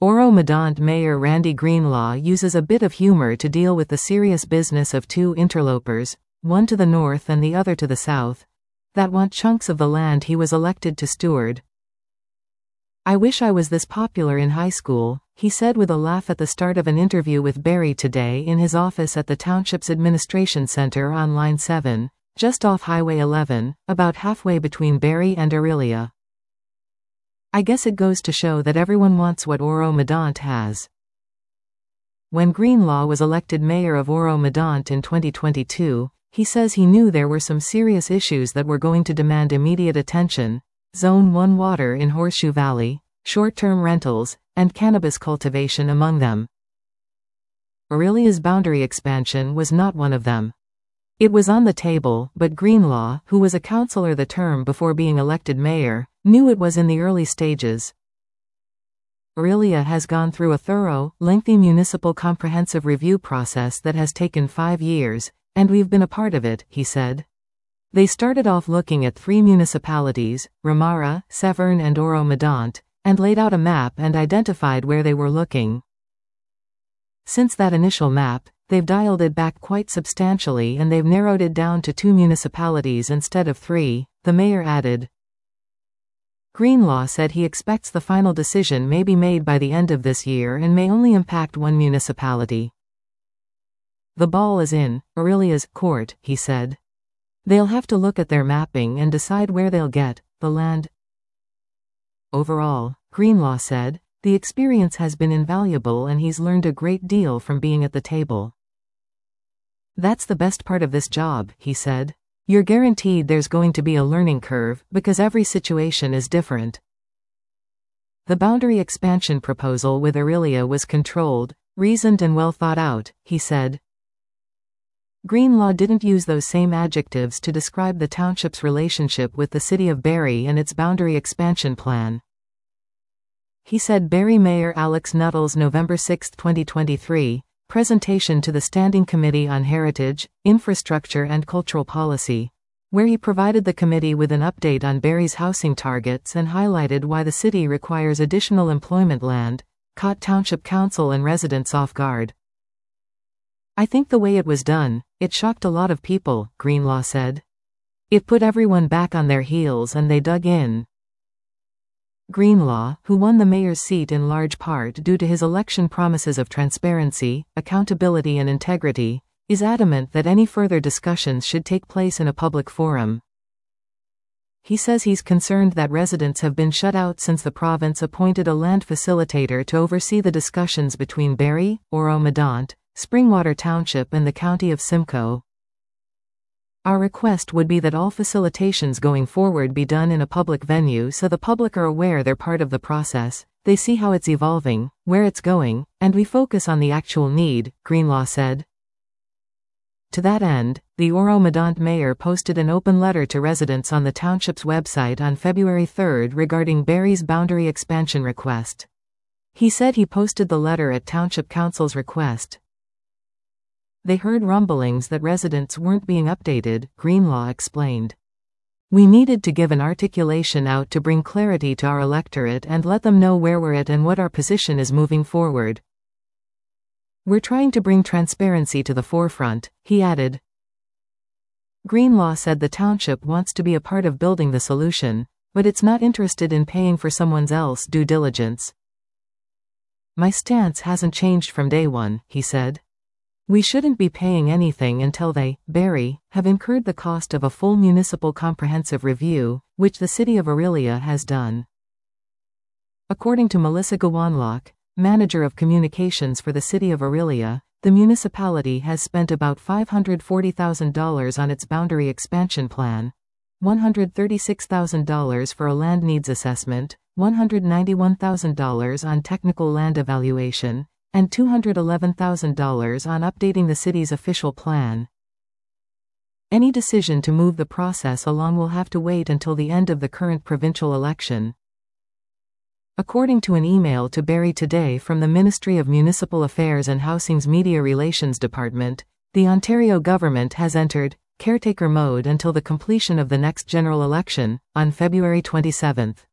Oro-Medonte Mayor Randy Greenlaw uses a bit of humor to deal with the serious business of two interlopers, one to the north and the other to the south, that want chunks of the land he was elected to steward. "I wish I was this popular in high school," he said with a laugh at the start of an interview with Barry Today in his office at the township's administration center on Line 7, just off Highway 11, about halfway between Barry and Orillia. "I guess it goes to show that everyone wants what Oro-Medonte has." When Greenlaw was elected mayor of Oro-Medonte in 2022, he says he knew there were some serious issues that were going to demand immediate attention: Zone 1 water in Horseshoe Valley, short-term rentals, and cannabis cultivation among them. Orillia's boundary expansion was not one of them. It was on the table, but Greenlaw, who was a councillor the term before being elected mayor, knew it was in the early stages. Orillia has gone through a thorough, lengthy municipal comprehensive review process that has taken 5 years, and we've been a part of it, he said. They started off looking at 3 municipalities, Ramara, Severn and Oro-Medonte, and laid out a map and identified where they were looking. Since that initial map, they've dialed it back quite substantially and they've narrowed it down to 2 municipalities instead of 3, the mayor added. Greenlaw said he expects the final decision may be made by the end of this year and may only impact 1 municipality. "The ball is in Orillia's court," he said. "They'll have to look at their mapping and decide where they'll get the land." Overall, Greenlaw said, the experience has been invaluable and he's learned a great deal from being at the table. "That's the best part of this job," he said. "You're guaranteed there's going to be a learning curve, because every situation is different." The boundary expansion proposal with Orillia was controlled, reasoned and well thought out, he said. Greenlaw didn't use those same adjectives to describe the township's relationship with the city of Barry and its boundary expansion plan. He said Barry Mayor Alex Nuttall's November 6, 2023, presentation to the Standing Committee on Heritage, Infrastructure and Cultural Policy, where he provided the committee with an update on Barry's housing targets and highlighted why the city requires additional employment land, caught Township Council and residents off guard. "I think the way it was done, it shocked a lot of people," Greenlaw said. "It put everyone back on their heels and they dug in." Greenlaw, who won the mayor's seat in large part due to his election promises of transparency, accountability and integrity, is adamant that any further discussions should take place in a public forum. He says he's concerned that residents have been shut out since the province appointed a land facilitator to oversee the discussions between Barry, Oro-Medonte, Springwater Township and the County of Simcoe. "Our request would be that all facilitations going forward be done in a public venue so the public are aware they're part of the process, they see how it's evolving, where it's going, and we focus on the actual need," Greenlaw said. To that end, the Oro-Medonte mayor posted an open letter to residents on the township's website on February 3 regarding Barry's boundary expansion request. He said he posted the letter at Township Council's request. "They heard rumblings that residents weren't being updated," Greenlaw explained. "We needed to give an articulation out to bring clarity to our electorate and let them know where we're at and what our position is moving forward. We're trying to bring transparency to the forefront," he added. Greenlaw said the township wants to be a part of building the solution, but it's not interested in paying for someone else's due diligence. "My stance hasn't changed from day one," he said. "We shouldn't be paying anything until they, Barry, have incurred the cost of a full municipal comprehensive review, which the city of Orillia has done." According to Melissa Gawanlock, manager of communications for the city of Orillia, the municipality has spent about $540,000 on its boundary expansion plan, $136,000 for a land needs assessment, $191,000 on technical land evaluation, and $211,000 on updating the city's official plan. Any decision to move the process along will have to wait until the end of the current provincial election. According to an email to Barry Today from the Ministry of Municipal Affairs and Housing's Media Relations Department, the Ontario government has entered caretaker mode until the completion of the next general election, on February 27.